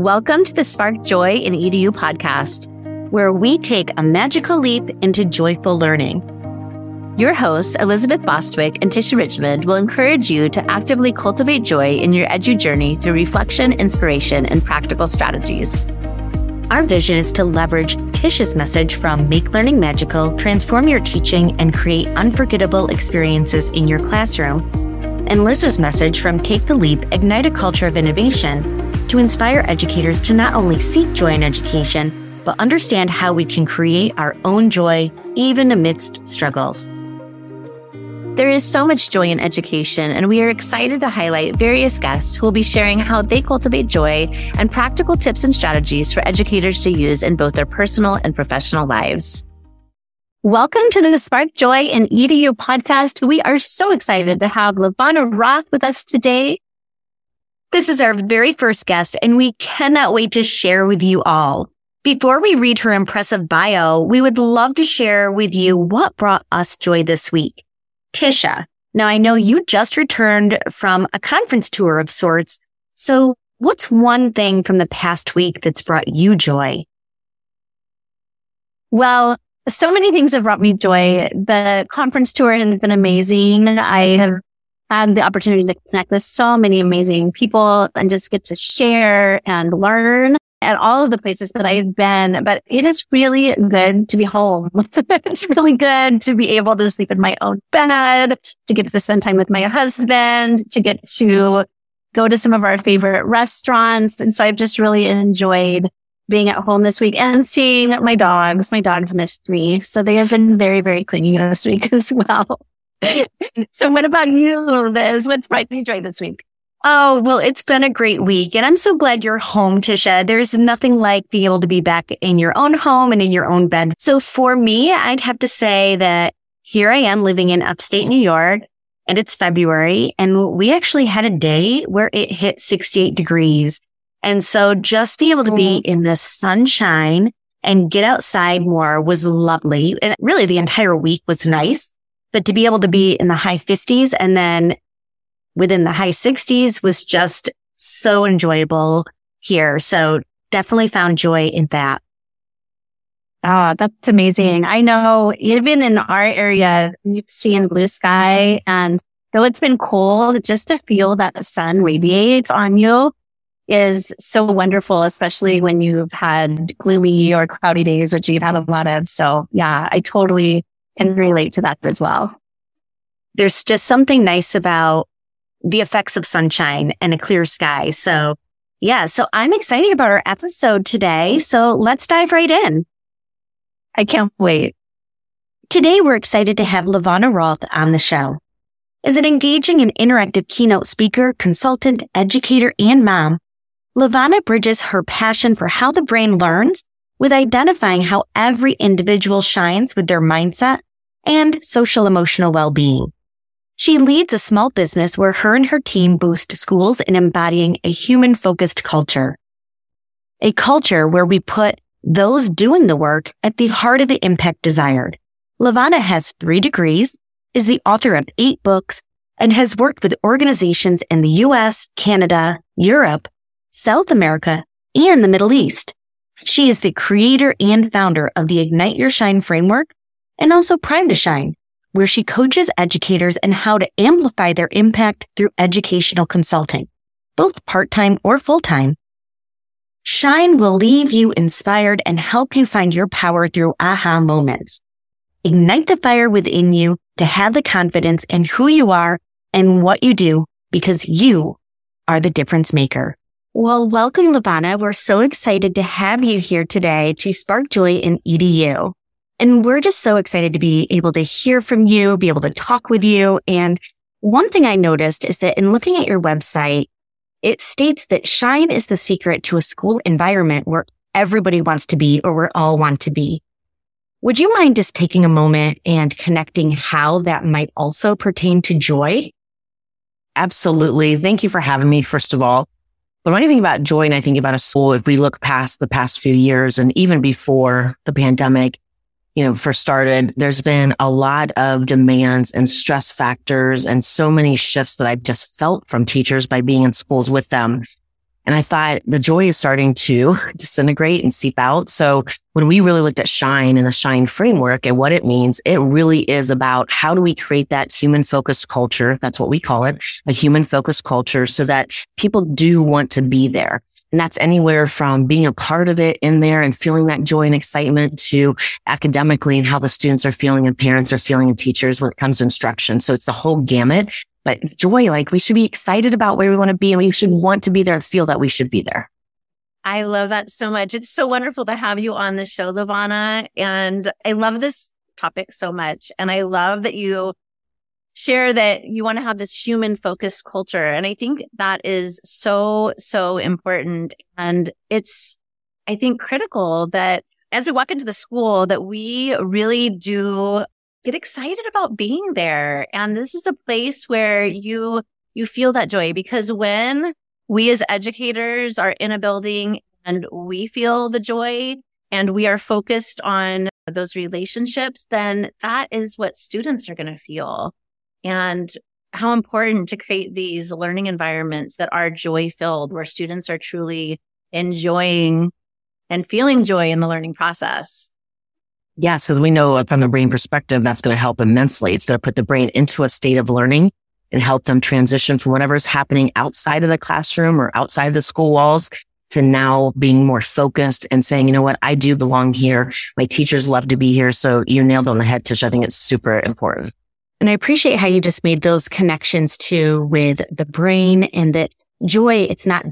Welcome to the Spark Joy in EDU podcast, where we take a magical leap into joyful learning. Your hosts, Elizabeth Bostwick and Tisha Richmond, will encourage you to actively cultivate joy in your edu journey through reflection, inspiration, and practical strategies. Our vision is to leverage Tisha's message from Make Learning Magical, transform your teaching, and create unforgettable experiences in your classroom, and Liz's message from Take the Leap, ignite a culture of innovation, to inspire educators to not only seek joy in education, but understand how we can create our own joy even amidst struggles. There is so much joy in education, and we are excited to highlight various guests who will be sharing how they cultivate joy and practical tips and strategies for educators to use in both their personal and professional lives. Welcome to the Spark Joy in EDU podcast. We are so excited to have LaVonna Roth with us today. This is our very first guest, and we cannot wait to share with you all. Before we read her impressive bio, we would love to share with you what brought us joy this week. Tisha, now I know you just returned from a conference tour of sorts, so what's one thing from the past week that's brought you joy? Well, so many things have brought me joy. The conference tour has been amazing. I have had the opportunity to connect with so many amazing people and just get to share and learn at all of the places that I've been. But it is really good to be home. It's really good to be able to sleep in my own bed, to get to spend time with my husband, to get to go to some of our favorite restaurants. And so I've just really enjoyed being at home this week and seeing my dogs. My dogs missed me. So they have been very, very clingy this week as well. So what about you, Liz? What's brought you joy this week? Oh, well, it's been a great week, and I'm so glad you're home, Tisha. There's nothing like being able to be back in your own home and in your own bed. So for me, I'd have to say that here I am living in upstate New York, and it's February, and we actually had a day where it hit 68 degrees. And so just be able to be in the sunshine and get outside more was lovely. And really the entire week was nice, but to be able to be in the high 50s and then within the high 60s was just so enjoyable here. So definitely found joy in that. Oh, that's amazing. I know even in our area, you've seen blue sky, and though it's been cold, just to feel that the sun radiates on you is so wonderful, especially when you've had gloomy or cloudy days, which you've had a lot of. So yeah, I totally can relate to that as well. There's just something nice about the effects of sunshine and a clear sky. So yeah, so I'm excited about our episode today. So let's dive right in. I can't wait. Today, we're excited to have LaVonna Roth on the show. As an engaging and interactive keynote speaker, consultant, educator, and mom, LaVonna bridges her passion for how the brain learns with identifying how every individual shines with their mindset and social emotional well-being. She leads a small business where her and her team boost schools in embodying a human-focused culture. A culture where we put those doing the work at the heart of the impact desired. LaVonna has 3 degrees, is the author of 8 books, and has worked with organizations in the U.S., Canada, Europe, South America, and the Middle East. She is the creator and founder of the Ignite Your Shine framework and also Prime to Shine, where she coaches educators on how to amplify their impact through educational consulting, both part-time or full-time. Shine will leave you inspired and help you find your power through aha moments. Ignite the fire within you to have the confidence in who you are and what you do, because you are the difference maker. Well, welcome, LaVonna. We're so excited to have you here today to Spark Joy in EDU. And we're just so excited to be able to hear from you, be able to talk with you. And one thing I noticed is that in looking at your website, it states that shine is the secret to a school environment where everybody wants to be or where all want to be. Would you mind just taking a moment and connecting how that might also pertain to joy? Absolutely. Thank you for having me, first of all. But when I think about joy and I think about a school, if we look past the past few years and even before the pandemic, first started, there's been a lot of demands and stress factors and so many shifts that I've just felt from teachers by being in schools with them. And I thought the joy is starting to disintegrate and seep out. So when we really looked at SHINE and the SHINE framework and what it means, it really is about how do we create that human focused culture? That's what we call it, a human focused culture, so that people do want to be there. And that's anywhere from being a part of it in there and feeling that joy and excitement to academically and how the students are feeling and parents are feeling and teachers when it comes to instruction. So it's the whole gamut. But joy, like we should be excited about where we want to be and we should want to be there and feel that we should be there. I love that so much. It's so wonderful to have you on the show, LaVonna. And I love this topic so much. And I love that you share that you want to have this human focused culture. And I think that is so, so important. And it's, I think, critical that as we walk into the school, that we really do get excited about being there. And this is a place where you feel that joy, because when we as educators are in a building and we feel the joy and we are focused on those relationships, then that is what students are going to feel. And how important to create these learning environments that are joy filled, where students are truly enjoying and feeling joy in the learning process. Yes, because we know from the brain perspective, that's going to help immensely. It's going to put the brain into a state of learning and help them transition from whatever's happening outside of the classroom or outside the school walls to now being more focused and saying, you know what, I do belong here. My teachers love to be here. So you nailed it on the head, Tish. I think it's super important. And I appreciate how you just made those connections too with the brain, and that joy, it's not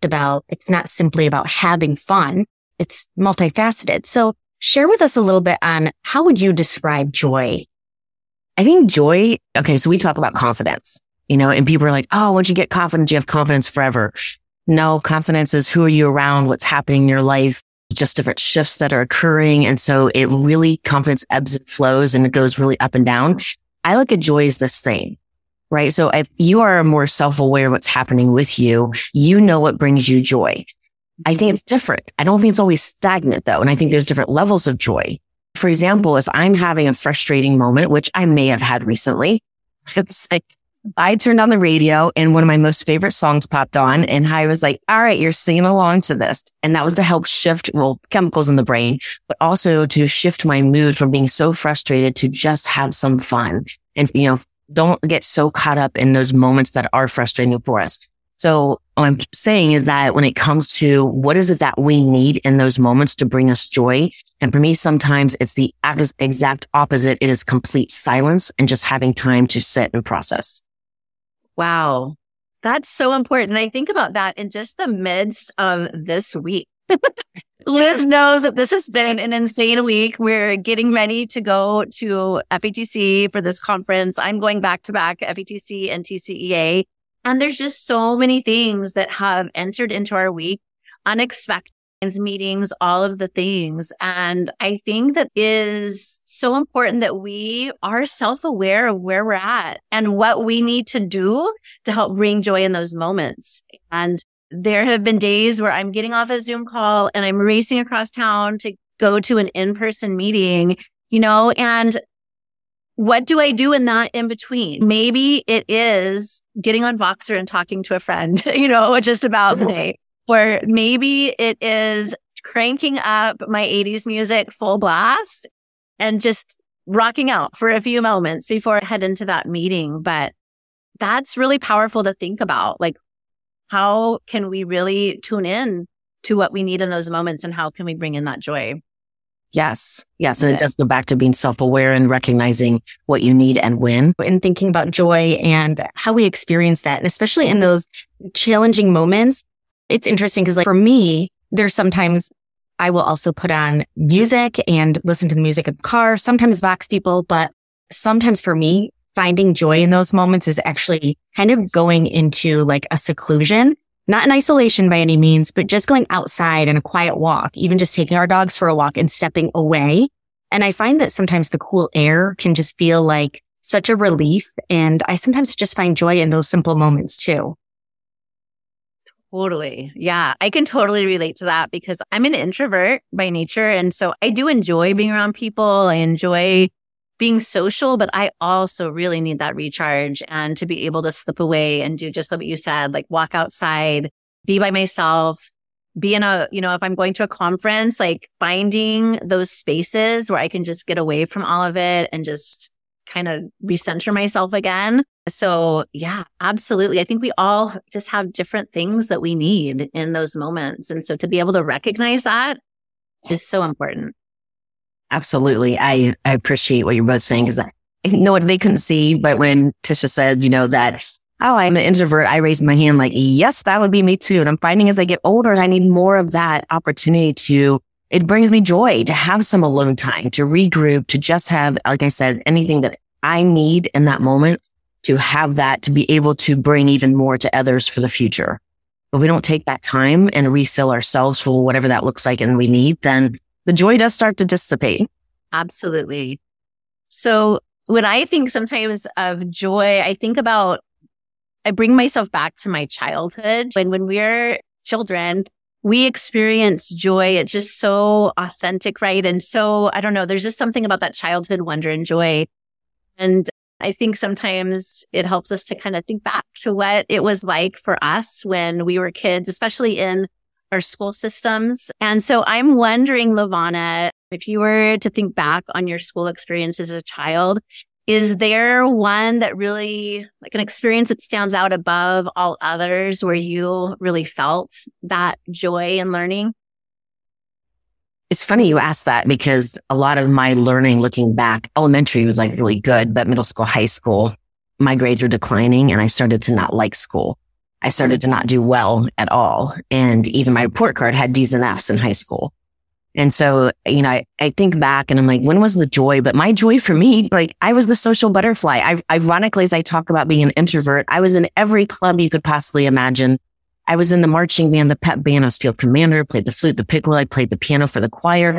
simply about having fun. It's multifaceted. So share with us a little bit on how would you describe joy? I think joy, okay, so we talk about confidence, and people are like, oh, once you get confidence, you have confidence forever. No, confidence is who are you around, what's happening in your life, just different shifts that are occurring. And so it really, confidence ebbs and flows and it goes really up and down. I look at joy as the same, right? So if you are more self-aware of what's happening with you, you know what brings you joy. I think it's different. I don't think it's always stagnant though. And I think there's different levels of joy. For example, if I'm having a frustrating moment, which I may have had recently, it's like I turned on the radio and one of my most favorite songs popped on and I was like, all right, you're singing along to this. And that was to help shift, chemicals in the brain, but also to shift my mood from being so frustrated to just have some fun. And, don't get so caught up in those moments that are frustrating for us. So what I'm saying is that when it comes to what is it that we need in those moments to bring us joy, and for me, sometimes it's the exact opposite. It is complete silence and just having time to sit and process. Wow. That's so important. I think about that in just the midst of this week. Liz knows that this has been an insane week. We're getting ready to go to FETC for this conference. I'm going back to back FETC and TCEA. And there's just so many things that have entered into our week, unexpected meetings, all of the things. And I think that is so important that we are self-aware of where we're at and what we need to do to help bring joy in those moments. And there have been days where I'm getting off a Zoom call and I'm racing across town to go to an in-person meeting, and what do I do in that in between? Maybe it is getting on Voxer and talking to a friend, just about the day. Or maybe it is cranking up my 80s music full blast and just rocking out for a few moments before I head into that meeting. But that's really powerful to think about. Like, how can we really tune in to what we need in those moments and how can we bring in that joy? Yes. And it does go back to being self-aware and recognizing what you need and when. And thinking about joy and how we experience that. And especially in those challenging moments, it's interesting because for me, there's sometimes I will also put on music and listen to the music in the car, sometimes Vox people, but sometimes for me, finding joy in those moments is actually kind of going into like a seclusion. Not in isolation by any means, but just going outside and a quiet walk, even just taking our dogs for a walk and stepping away. And I find that sometimes the cool air can just feel like such a relief. And I sometimes just find joy in those simple moments too. Totally. Yeah, I can totally relate to that because I'm an introvert by nature. And so I do enjoy being around people. I enjoy being social, but I also really need that recharge and to be able to slip away and do just what you said, like walk outside, be by myself, be in a, if I'm going to a conference, like finding those spaces where I can just get away from all of it and just kind of recenter myself again. So yeah, absolutely. I think we all just have different things that we need in those moments. And so to be able to recognize that is so important. Absolutely. I appreciate what you're both saying, because I know what they couldn't see, but when Tisha said, that, oh, I'm an introvert, I raised my hand like, yes, that would be me too. And I'm finding as I get older, I need more of that opportunity it brings me joy to have some alone time, to regroup, to just have, like I said, anything that I need in that moment, to have that, to be able to bring even more to others for the future. If we don't take that time and refill ourselves for whatever that looks like and we need, then the joy does start to dissipate. Absolutely. So when I think sometimes of joy, I bring myself back to my childhood. When we're children, we experience joy. It's just so authentic, right? And so, I don't know, there's just something about that childhood wonder and joy. And I think sometimes it helps us to kind of think back to what it was like for us when we were kids, especially in our school systems. And so I'm wondering, LaVonna, if you were to think back on your school experience as a child, is there one that really, like an experience that stands out above all others where you really felt that joy in learning? It's funny you asked that, because a lot of my learning looking back, elementary was like really good, but middle school, high school, my grades were declining and I started to not like school. I started to not do well at all. And even my report card had D's and F's in high school. And so, I think back and I'm like, when was the joy? But my joy for me, like I was the social butterfly. Ironically, as I talk about being an introvert, I was in every club you could possibly imagine. I was in the marching band, the pep band, I was field commander, played the flute, the piccolo, I played the piano for the choir.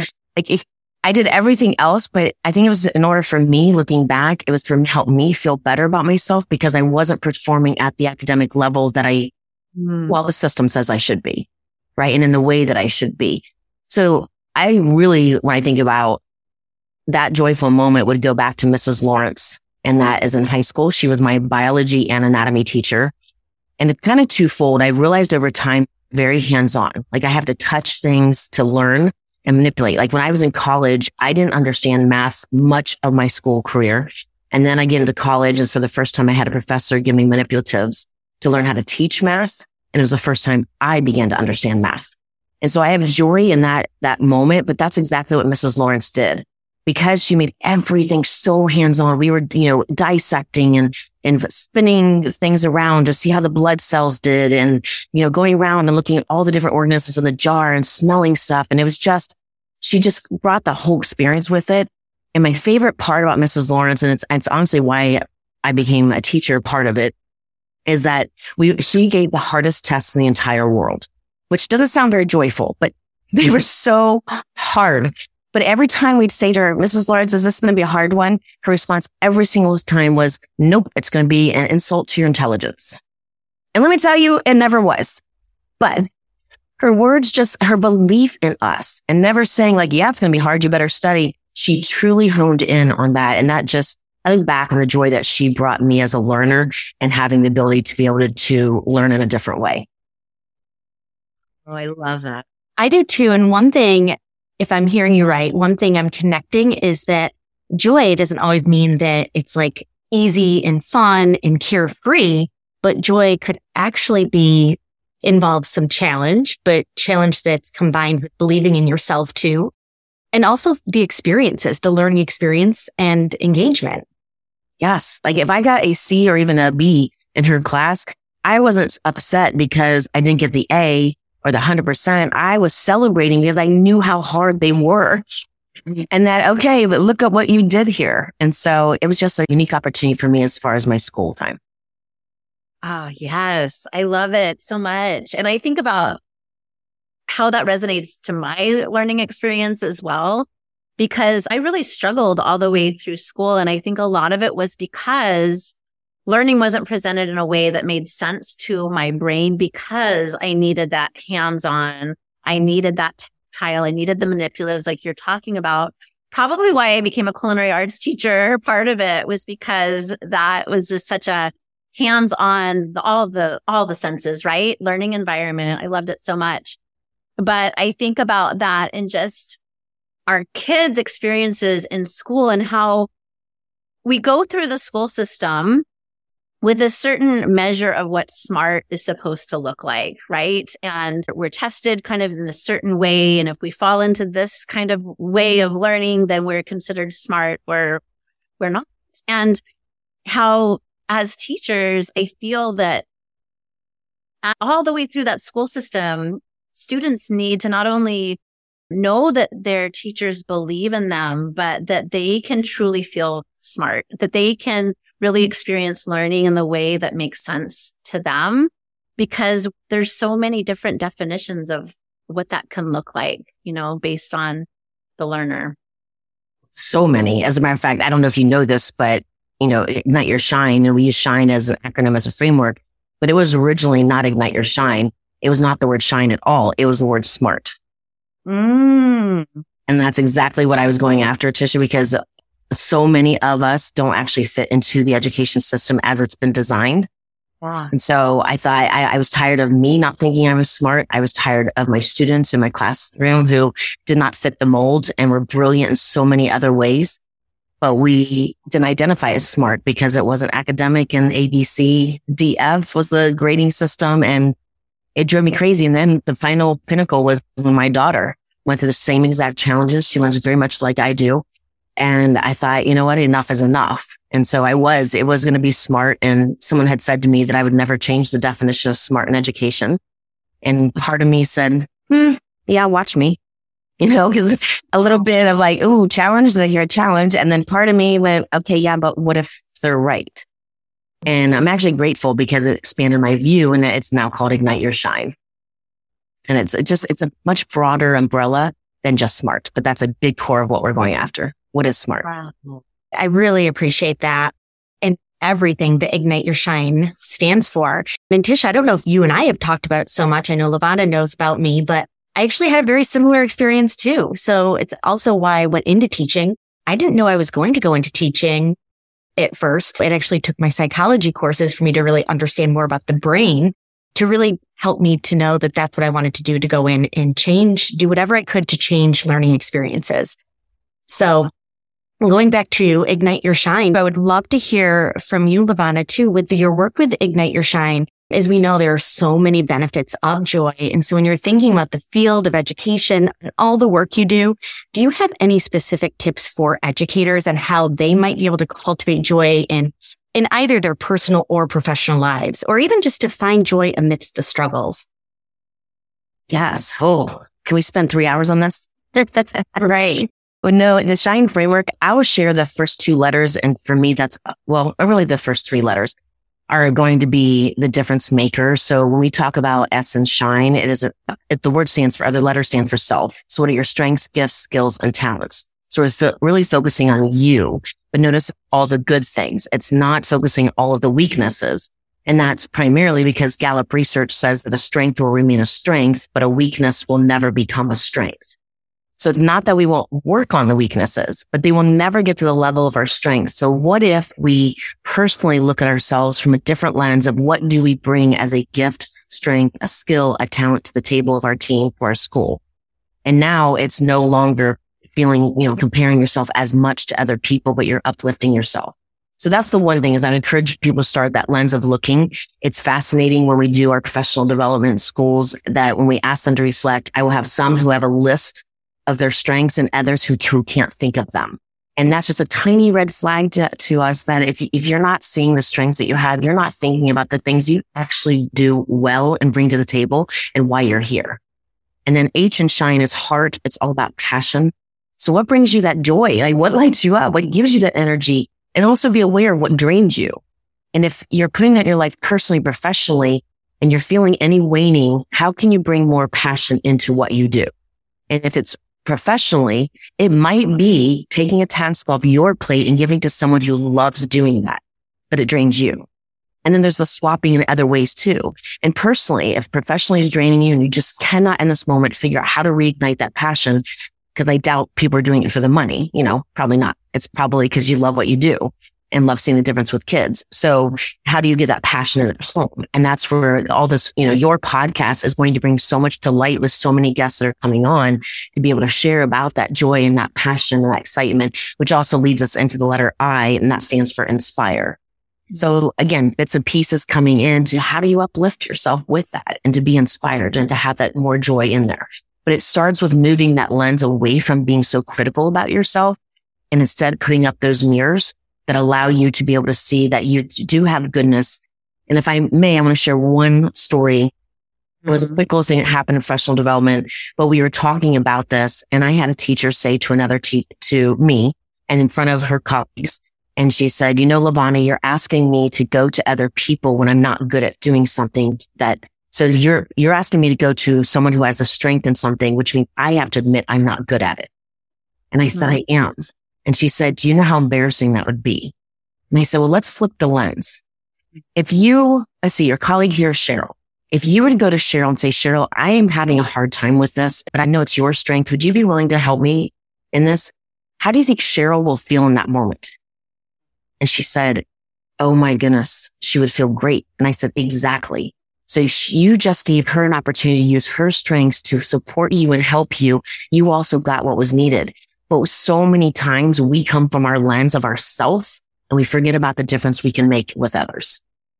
I did everything else, but I think it was in order for me, looking back, it was to help me feel better about myself, because I wasn't performing at the academic level that the system says I should be, right? And in the way that I should be. So I really, when I think about that joyful moment, would go back to Mrs. Lawrence. And that is in high school. She was my biology and anatomy teacher. And it's kind of twofold. I realized over time, very hands-on. Like I have to touch things to learn and manipulate. Like when I was in college, I didn't understand math much of my school career. And then I get into college. And for the first time, I had a professor give me manipulatives to learn how to teach math. And it was the first time I began to understand math. And so I have joy in that moment, but that's exactly what Mrs. Lawrence did, because she made everything so hands-on. We were, dissecting and spinning things around to see how the blood cells did, and, going around and looking at all the different organisms in the jar and smelling stuff. And it was she just brought the whole experience with it. And my favorite part about Mrs. Lawrence, and it's honestly why I became a teacher, part of it, is that she gave the hardest tests in the entire world, which doesn't sound very joyful, but they were so hard. But every time we'd say to her, Mrs. Lawrence, is this going to be a hard one? Her response every single time was, nope, it's going to be an insult to your intelligence. And let me tell you, it never was. But her words, just her belief in us, and never saying like, yeah, it's going to be hard, you better study. She truly honed in on that. And that just, I look back on the joy that she brought me as a learner, and having the ability to be able to learn in a different way. Oh, I love that. I do too. And one thing, if I'm hearing you right, one thing I'm connecting is that joy doesn't always mean that it's like easy and fun and carefree, but joy could actually involve some challenge, but challenge that's combined with believing in yourself too. And also the experiences, the learning experience and engagement. Yes. Like if I got a C or even a B in her class, I wasn't upset because I didn't get the A or the 100%. I was celebrating because I knew how hard they were. And that, okay, but look at what you did here. And so it was just a unique opportunity for me as far as my school time. Oh, yes. I love it so much. And I think about how that resonates to my learning experience as well, because I really struggled all the way through school. And I think a lot of it was because learning wasn't presented in a way that made sense to my brain, because I needed that hands-on. I needed that tactile. I needed the manipulatives like you're talking about. Probably why I became a culinary arts teacher. Part of it was because that was just such a hands on all the senses, right? Learning environment. I loved it so much. But I think about that and just our kids' experiences in school and how we go through the school system with a certain measure of what smart is supposed to look like, right? And we're tested kind of in a certain way. And if we fall into this kind of way of learning, then we're considered smart or we're not. And how, as teachers, I feel that all the way through that school system, students need to not only know that their teachers believe in them, but that they can truly feel smart, that they can really experience learning in the way that makes sense to them, because there's so many different definitions of what that can look like, based on the learner. So many. As a matter of fact, I don't know if you know this, but, Ignite Your Shine, and we use SHINE as an acronym, as a framework, but it was originally not Ignite Your Shine. It was not the word shine at all. It was the word smart. And that's exactly what I was going after, Tisha, because so many of us don't actually fit into the education system as it's been designed. Wow. And so I thought I was tired of me not thinking I was smart. I was tired of my students in my classroom who did not fit the mold and were brilliant in so many other ways. But we didn't identify as smart because it wasn't academic, and ABC, DF was the grading system, and it drove me crazy. And then the final pinnacle was when my daughter went through the same exact challenges. She learns very much like I do. And I thought, you know what, enough is enough. And so it was going to be smart. And someone had said to me that I would never change the definition of smart in education. And part of me said, yeah, watch me, because a little bit of like, ooh, challenge, I hear a challenge. And then part of me went, okay, yeah, but what if they're right? And I'm actually grateful because it expanded my view, and it's now called Ignite Your Shine. And it's a much broader umbrella than just smart, but that's a big core of what we're going after. What is smart? Wow. I really appreciate that and everything that Ignite Your Shine stands for. And Tisha, I don't know if you and I have talked about it so much. I know LaVonna knows about me, but I actually had a very similar experience too. So it's also why I went into teaching. I didn't know I was going to go into teaching at first. It actually took my psychology courses for me to really understand more about the brain, to really help me to know that that's what I wanted to do, to go in and do whatever I could to change learning experiences. So going back to Ignite Your Shine, I would love to hear from you, LaVonna, too, with your work with Ignite Your Shine. As we know, there are so many benefits of joy. And so when you're thinking about the field of education and all the work you do you have any specific tips for educators and how they might be able to cultivate joy in either their personal or professional lives, or even just to find joy amidst the struggles? Yes. Oh, can we spend 3 hours on this? That's right. Well, no, in the SHINE framework, I will share the first 2 letters. And for me, really the first 3 letters are going to be the difference maker. So when we talk about S and SHINE, the word stands for, other letters stand for self. So what are your strengths, gifts, skills, and talents? So we're really focusing on you, but notice all the good things. It's not focusing on all of the weaknesses. And that's primarily because Gallup research says that a strength will remain a strength, but a weakness will never become a strength. So it's not that we won't work on the weaknesses, but they will never get to the level of our strengths. So what if we personally look at ourselves from a different lens of what do we bring as a gift, strength, a skill, a talent to the table of our team, for our school? And now it's no longer feeling, comparing yourself as much to other people, but you're uplifting yourself. So that's the one thing, is I encourage people to start that lens of looking. It's fascinating when we do our professional development in schools that when we ask them to reflect, I will have some who have a list of their strengths and others who can't think of them. And that's just a tiny red flag to us that if you're not seeing the strengths that you have, you're not thinking about the things you actually do well and bring to the table and why you're here. And then H in SHINE is heart. It's all about passion. So what brings you that joy? Like, what lights you up? What gives you that energy? And also be aware of what drains you. And if you're putting that in your life personally, professionally, and you're feeling any waning, how can you bring more passion into what you do? And if it's professionally, it might be taking a task off your plate and giving to someone who loves doing that, but it drains you. And then there's the swapping in other ways too. And personally, if professionally is draining you and you just cannot in this moment figure out how to reignite that passion, because I doubt people are doing it for the money, probably not. It's probably because you love what you do. and love seeing the difference with kids. So how do you get that passion at home? And that's where all this, your podcast is going to bring so much to light with so many guests that are coming on to be able to share about that joy and that passion and that excitement, which also leads us into the letter I, and that stands for inspire. So again, bits and pieces coming into how do you uplift yourself with that and to be inspired and to have that more joy in there. But it starts with moving that lens away from being so critical about yourself and instead putting up those mirrors that allow you to be able to see that you do have goodness. And if I may, I want to share one story. It was a quick little thing that happened in professional development, but we were talking about this and I had a teacher say to another to me and in front of her colleagues, and she said, LaVonna, you're asking me to go to other people when I'm not good at doing something so you're asking me to go to someone who has a strength in something, which means I have to admit I'm not good at it. And I said, I am. And she said, do you know how embarrassing that would be? And I said, well, let's flip the lens. If let's see, your colleague here is Cheryl. If you were to go to Cheryl and say, Cheryl, I am having a hard time with this, but I know it's your strength. Would you be willing to help me in this? How do you think Cheryl will feel in that moment? And she said, oh my goodness, she would feel great. And I said, exactly. So you just gave her an opportunity to use her strengths to support you and help you. You also got what was needed. But so many times we come from our lens of ourselves and we forget about the difference we can make with others.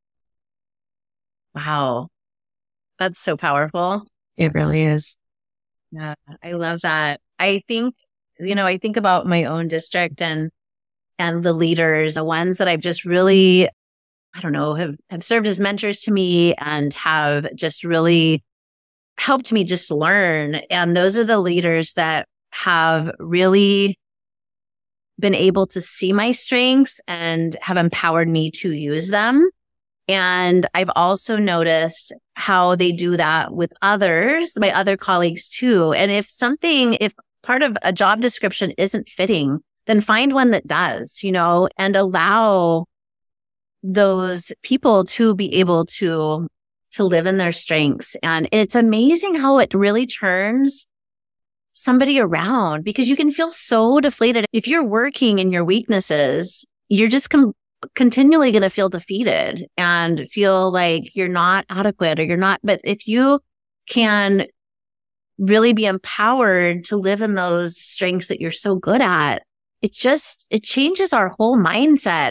Wow. That's so powerful. It really is. Yeah, I love that. I think, I think about my own district and the leaders, the ones that I've just really, have served as mentors to me and have just really helped me just learn. And those are the leaders that have really been able to see my strengths and have empowered me to use them. And I've also noticed how they do that with others, my other colleagues too. And if part of a job description isn't fitting, then find one that does, and allow those people to be able to live in their strengths. And it's amazing how it really turns somebody around, because you can feel so deflated. If you're working in your weaknesses, you're just continually going to feel defeated and feel like you're not adequate or you're not. But if you can really be empowered to live in those strengths that you're so good at, it changes our whole mindset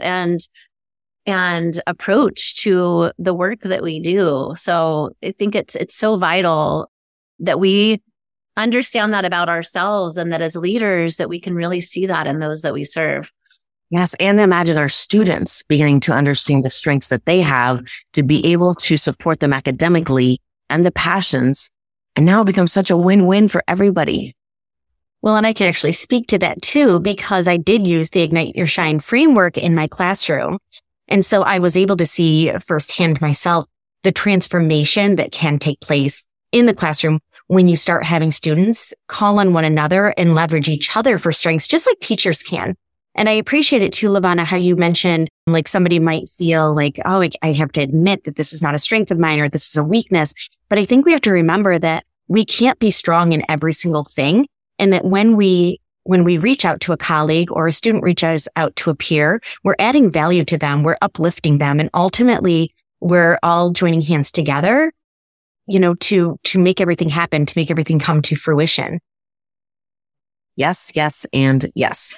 and approach to the work that we do. So I think it's so vital that we understand that about ourselves, and that as leaders that we can really see that in those that we serve. Yes. And imagine our students beginning to understand the strengths that they have to be able to support them academically and the passions. And now it becomes such a win-win for everybody. Well, and I can actually speak to that too, because I did use the Ignite Your Shine framework in my classroom. And so I was able to see firsthand myself the transformation that can take place in the classroom when you start having students call on one another and leverage each other for strengths, just like teachers can. And I appreciate it too, LaVonna, how you mentioned like somebody might feel like, oh, I have to admit that this is not a strength of mine or this is a weakness. But I think we have to remember that we can't be strong in every single thing. And that when we reach out to a colleague or a student reaches out to a peer, we're adding value to them. We're uplifting them. And ultimately, we're all joining hands together, to make everything happen, to make everything come to fruition. Yes, yes, and yes.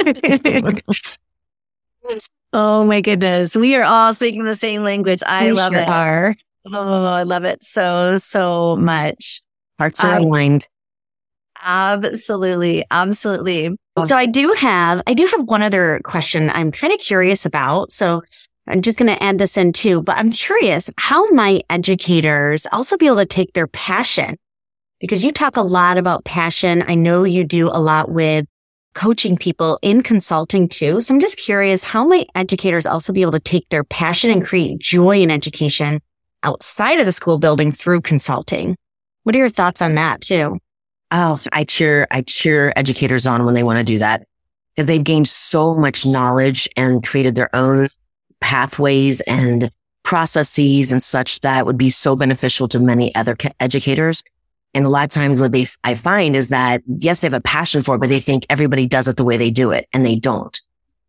Oh my goodness. We are all speaking the same language. I love it. Are. Oh, I love it so, so much. Hearts are aligned. Absolutely. Absolutely. So I do have one other question I'm kind of curious about. So I'm just going to add this in too, but I'm curious, how might educators also be able to take their passion? Because you talk a lot about passion. I know you do a lot with coaching people in consulting too. So I'm just curious, how might educators also be able to take their passion and create joy in education outside of the school building through consulting? What are your thoughts on that too? Oh, I cheer educators on when they want to do that, because they've gained so much knowledge and created their own pathways and processes and such that would be so beneficial to many other educators. And a lot of times what I find is that, yes, they have a passion for it, but they think everybody does it the way they do it, and they don't.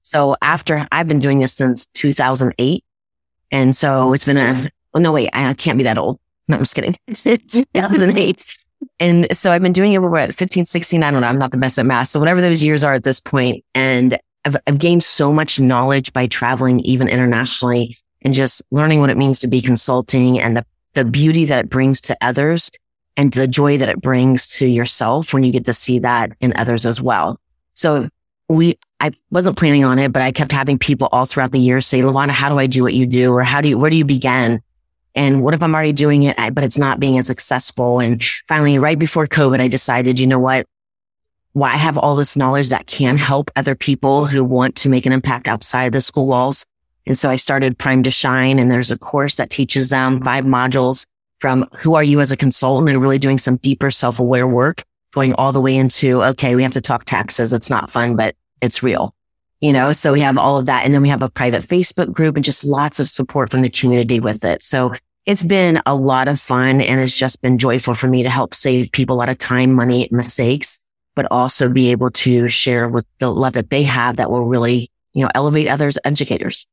So after I've been doing this since 2008. And so it's been I can't be that old. No, I'm just kidding. It's 2008. And so I've been doing it for 15, 16, I don't know. I'm not the best at math. So whatever those years are at this point. And I've gained so much knowledge by traveling even internationally and just learning what it means to be consulting and the beauty that it brings to others and the joy that it brings to yourself when you get to see that in others as well. So I wasn't planning on it, but I kept having people all throughout the year say, LaVonna, how do I do what you do? Or where do you begin? And what if I'm already doing it, but it's not being as successful? And finally, right before COVID, I decided, you know what? Well, I have all this knowledge that can help other people who want to make an impact outside the school walls. And so I started Prime to Shine, and there's a course that teaches them 5 modules from who are you as a consultant and really doing some deeper self-aware work, going all the way into, okay, we have to talk taxes. It's not fun, but it's real. So we have all of that. And then we have a private Facebook group and just lots of support from the community with it. So it's been a lot of fun, and it's just been joyful for me to help save people a lot of time, money, mistakes, but also be able to share with the love that they have that will really, elevate others, educators.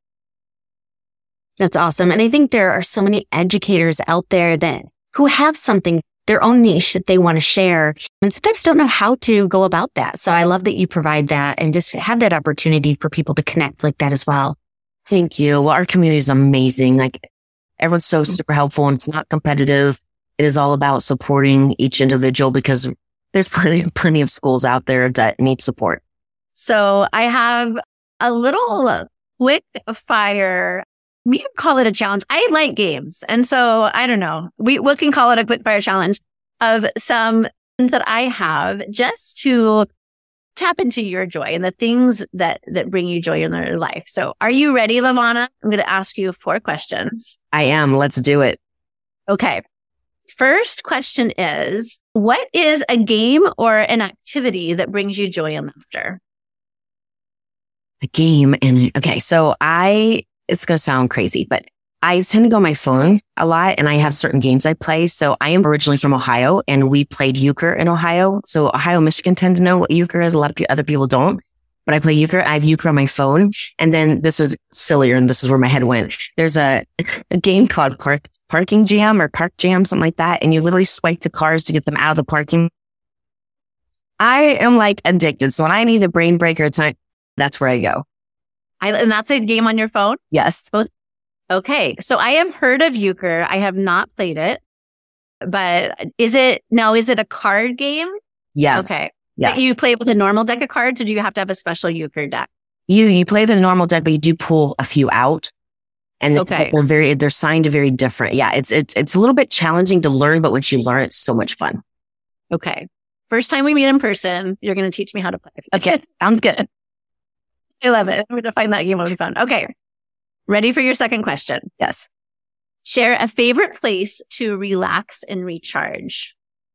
That's awesome. And I think there are so many educators out there who have something, their own niche that they want to share, and sometimes don't know how to go about that. So I love that you provide that and just have that opportunity for people to connect like that as well. Thank you. Well, our community is amazing. Like, everyone's so super helpful, and it's not competitive. It is all about supporting each individual because there's plenty of schools out there that need support. So I have a little quick fire. We can call it a challenge. I like games. And so I don't know. We can call it a quick fire challenge of some that I have just to tap into your joy and the things that bring you joy in your life. So are you ready, LaVonna? I'm going to ask you 4 questions. I am. Let's do it. Okay. First question is, what is a game or an activity that brings you joy and laughter? A game. So it's going to sound crazy, but I tend to go on my phone a lot, and I have certain games I play. So I am originally from Ohio, and we played euchre in Ohio. So Ohio, Michigan tend to know what euchre is. A lot of other people don't, but I play euchre. I have euchre on my phone. And then this is sillier, and this is where my head went. There's a game called Parking Jam or Park Jam, something like that. And you literally swipe the cars to get them out of the parking. I am like addicted. So when I need a brain breaker, that's where I go. And that's a game on your phone? Yes. Both. Okay. So I have heard of euchre. I have not played it, but is it a card game? Yes. Okay. Yes. You play with a normal deck of cards, or do you have to have a special euchre deck? You play the normal deck, but you do pull a few out, and they're signed to very different. Yeah. It's a little bit challenging to learn, but once you learn, it's so much fun. Okay. First time we meet in person, you're going to teach me how to play. Okay. Sounds good. I love it. I'm going to find that game really fun. Okay. Ready for your second question? Yes. Share a favorite place to relax and recharge.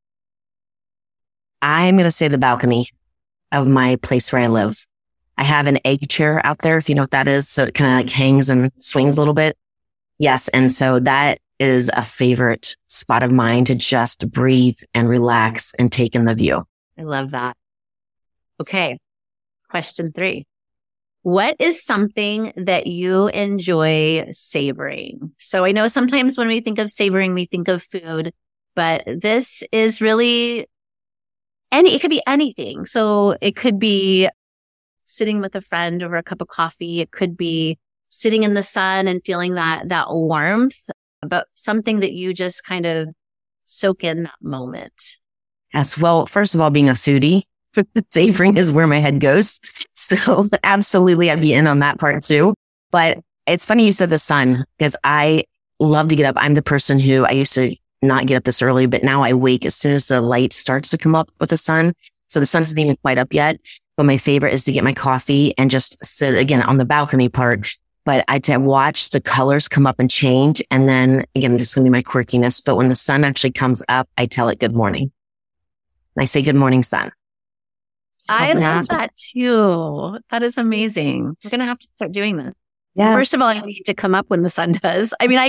I'm going to say the balcony of my place where I live. I have an egg chair out there, if you know what that is. So it kind of like hangs and swings a little bit. Yes. And so that is a favorite spot of mine to just breathe and relax and take in the view. I love that. Okay. Question 3. What is something that you enjoy savoring? So I know sometimes when we think of savoring, we think of food, but this is really it could be anything. So it could be sitting with a friend over a cup of coffee. It could be sitting in the sun and feeling that warmth, but something that you just kind of soak in that moment. Yes. Well, first of all, being a foodie, savoring is where my head goes. So absolutely, I'd be in on that part too. But it's funny you said the sun, because I love to get up. I'm the person who I used to not get up this early, but now I wake as soon as the light starts to come up with the sun. So the sun isn't even quite up yet. But my favorite is to get my coffee and just sit again on the balcony part. But I watch the colors come up and change. And then again, this is going to be my quirkiness. But when the sun actually comes up, I tell it good morning. And I say, good morning, sun. I love that too. That is amazing. I'm going to have to start doing that. Yeah. First of all, I need to come up when the sun does. I mean, I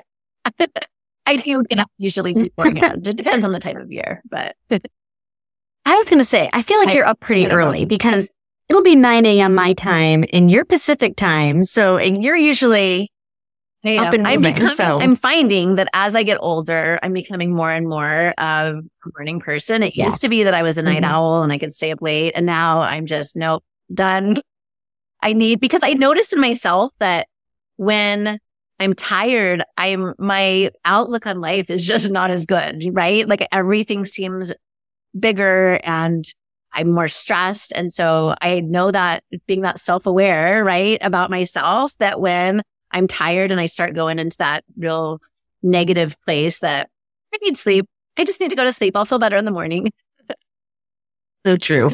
do get up usually beforehand. It depends on the time of year, but I was going to say, I feel like you're up pretty early because it'll be 9 a.m. my time in your Pacific time. So, and you're usually up and moving. I'm finding that as I get older, I'm becoming more and more of a morning person. It used to be that I was a night owl and I could stay up late. And now I'm just, nope, done. Because I noticed in myself that when I'm tired, my outlook on life is just not as good, right? Like everything seems bigger and I'm more stressed. And so I know that being that self-aware, right, about myself, that when I'm tired and I start going into that real negative place that I need sleep, I just need to go to sleep. I'll feel better in the morning. So true.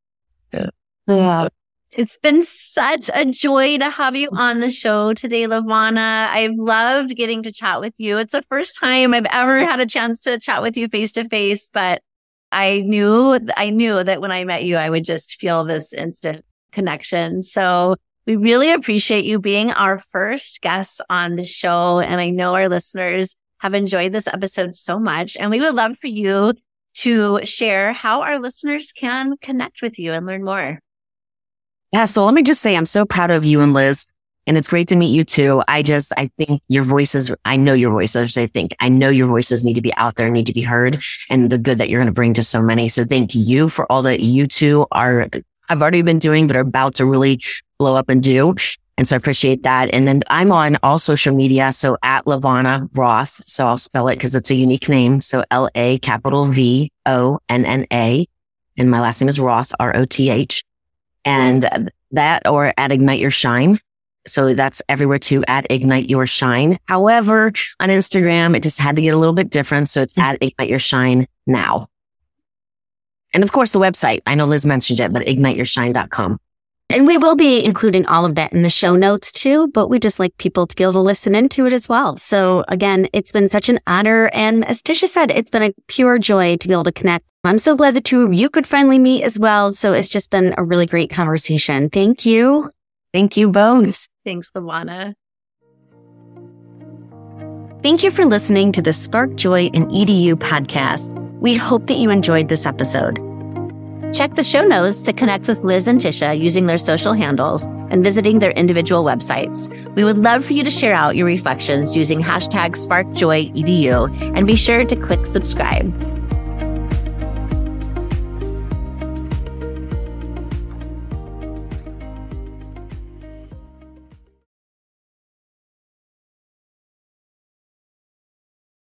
Yeah. It's been such a joy to have you on the show today, LaVonna. I've loved getting to chat with you. It's the first time I've ever had a chance to chat with you face to face, but I knew that when I met you, I would just feel this instant connection. So we really appreciate you being our first guest on the show. And I know our listeners have enjoyed this episode so much. And we would love for you to share how our listeners can connect with you and learn more. Yeah. So let me just say, I'm so proud of you and Liz, and it's great to meet you too. I think your voices, I know your voices need to be out there, need to be heard, and the good that you're going to bring to so many. So thank you for all that you two have already been doing, but are about to really blow up and do. And so I appreciate that. And then I'm on all social media. So at LaVonna Roth. So I'll spell it because it's a unique name. So LaVonna. And my last name is Roth, ROTH. And that, or at Ignite Your Shine. So that's everywhere too, at Ignite Your Shine. However, on Instagram, it just had to get a little bit different. So it's at Ignite Your Shine now. And of course, the website. I know Liz mentioned it, but igniteyoursshine.com. And we will be including all of that in the show notes too, but we just like people to be able to listen into it as well. So again, it's been such an honor. And as Tisha said, it's been a pure joy to be able to connect. I'm so glad the two of you could finally meet as well. So it's just been a really great conversation. Thank you. Thank you both. Thanks, LaVonna. Thank you for listening to the Spark Joy in EDU podcast. We hope that you enjoyed this episode. Check the show notes to connect with Liz and Tisha using their social handles and visiting their individual websites. We would love for you to share out your reflections using hashtag SparkJoyEDU and be sure to click subscribe.